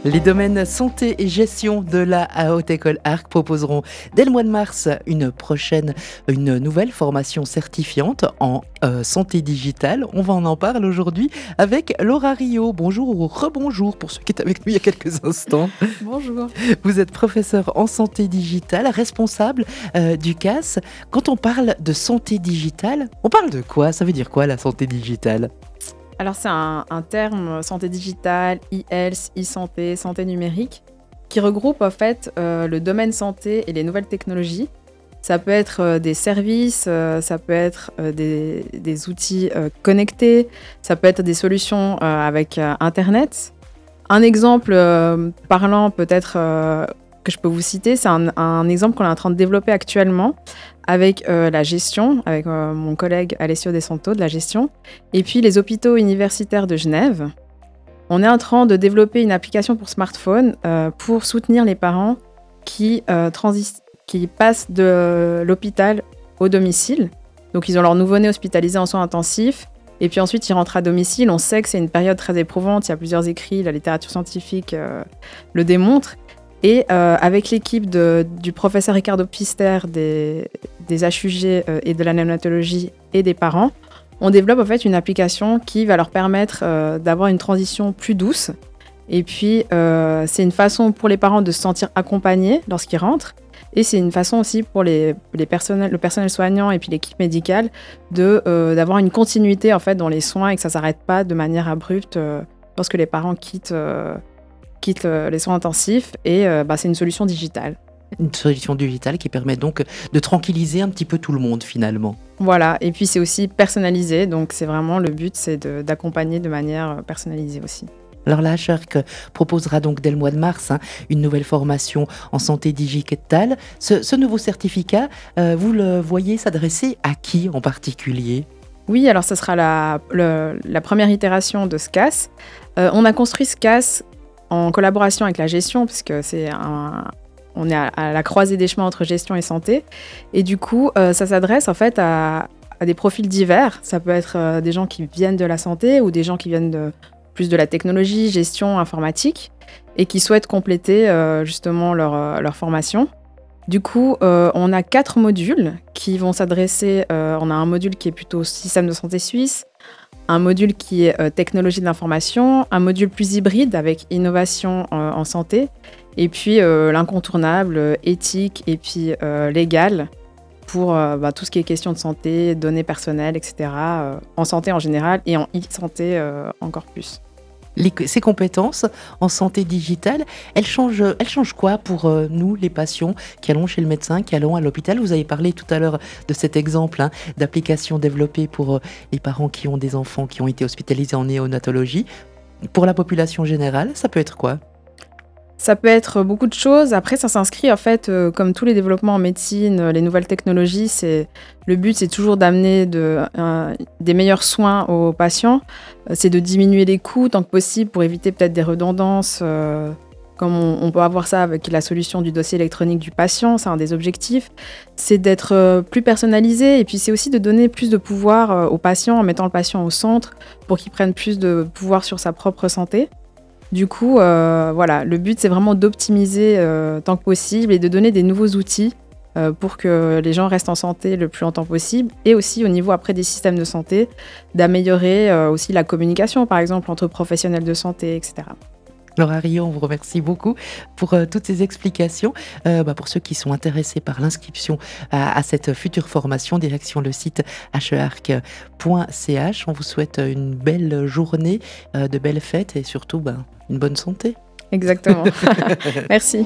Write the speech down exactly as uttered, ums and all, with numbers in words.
Les domaines santé et gestion de la Haute École Arc proposeront dès le mois de mars une prochaine, une nouvelle formation certifiante en euh, santé digitale. On va en parler aujourd'hui avec Laura Rio. Bonjour ou rebonjour pour ceux qui étaient avec nous il y a quelques instants. Bonjour. Vous êtes professeur en santé digitale, responsable euh, du C A S. Quand on parle de santé digitale, on parle de quoi? Ça veut dire quoi la santé digitale? Alors c'est un, un terme santé digitale, e-health, e-santé, santé numérique, qui regroupe en fait euh, le domaine santé et les nouvelles technologies. Ça peut être euh, des services, euh, ça peut être euh, des, des outils euh, connectés, ça peut être des solutions euh, avec euh, Internet. Un exemple euh, parlant peut-être euh, que je peux vous citer, c'est un, un exemple qu'on est en train de développer actuellement avec euh, la gestion, avec euh, mon collègue Alessio De Santo de la gestion, et puis les hôpitaux universitaires de Genève. On est en train de développer une application pour smartphone euh, pour soutenir les parents qui, euh, transi- qui passent de l'hôpital au domicile. Donc ils ont leur nouveau-né hospitalisé en soins intensifs, et puis ensuite ils rentrent à domicile. On sait que c'est une période très éprouvante, il y a plusieurs écrits, la littérature scientifique euh, le démontre. Et euh, avec l'équipe de, du professeur Ricardo Pister des, des H U G euh, et de la néonatologie et des parents, on développe en fait une application qui va leur permettre euh, d'avoir une transition plus douce. Et puis, euh, c'est une façon pour les parents de se sentir accompagnés lorsqu'ils rentrent. Et c'est une façon aussi pour les, les personnels, le personnel soignant et puis l'équipe médicale de, euh, d'avoir une continuité en fait, dans les soins et que ça ne s'arrête pas de manière abrupte euh, lorsque les parents quittent... Euh, quitte les soins intensifs et euh, bah, c'est une solution digitale. Une solution digitale qui permet donc de tranquilliser un petit peu tout le monde finalement. Voilà, et puis c'est aussi personnalisé, donc c'est vraiment le but, c'est de, d'accompagner de manière personnalisée aussi. Alors la H A R C proposera donc dès le mois de mars hein, une nouvelle formation en santé digitale. Ce, ce nouveau certificat, euh, vous le voyez s'adresser à qui en particulier ? Oui, alors ça sera la, le, la première itération de ce C A S. Euh, on a construit ce C A S en collaboration avec la gestion, puisque c'est un, on est à, à la croisée des chemins entre gestion et santé. Et du coup, euh, ça s'adresse en fait à, à des profils divers. Ça peut être euh, des gens qui viennent de la santé ou des gens qui viennent de, plus de la technologie, gestion, informatique, et qui souhaitent compléter euh, justement leur, leur formation. Du coup, euh, on a quatre modules qui vont s'adresser. Euh, on a un module qui est plutôt système de santé suisse, un module qui est euh, technologie de l'information, un module plus hybride avec innovation euh, en santé, et puis euh, l'incontournable, euh, éthique et puis euh, légal pour euh, bah, tout ce qui est question de santé, données personnelles, et cetera, euh, en santé en général et en e-santé euh, encore plus. Les, ces compétences en santé digitale, elles changent, elles changent quoi pour euh, nous, les patients qui allons chez le médecin, qui allons à l'hôpital? Vous avez parlé tout à l'heure de cet exemple hein, d'application développée pour euh, les parents qui ont des enfants qui ont été hospitalisés en néonatologie. Pour la population générale, ça peut être quoi? Ça peut être beaucoup de choses. Après, ça s'inscrit en fait, euh, comme tous les développements en médecine, euh, les nouvelles technologies, c'est, le but c'est toujours d'amener de, euh, des meilleurs soins aux patients. Euh, c'est de diminuer les coûts tant que possible pour éviter peut-être des redondances, euh, comme on, on peut avoir ça avec la solution du dossier électronique du patient, c'est un des objectifs. C'est d'être euh, plus personnalisé et puis c'est aussi de donner plus de pouvoir euh, aux patients en mettant le patient au centre pour qu'il prenne plus de pouvoir sur sa propre santé. Du coup, euh, voilà, le but, c'est vraiment d'optimiser euh, tant que possible et de donner des nouveaux outils euh, pour que les gens restent en santé le plus longtemps possible. Et aussi, au niveau après des systèmes de santé, d'améliorer euh, aussi la communication, par exemple, entre professionnels de santé, et cetera. Laura Rio, on vous remercie beaucoup pour euh, toutes ces explications. Euh, bah, pour ceux qui sont intéressés par l'inscription à, à cette future formation, direction le site h e arc point c h. On vous souhaite une belle journée, euh, de belles fêtes et surtout bah, une bonne santé. Exactement. Merci.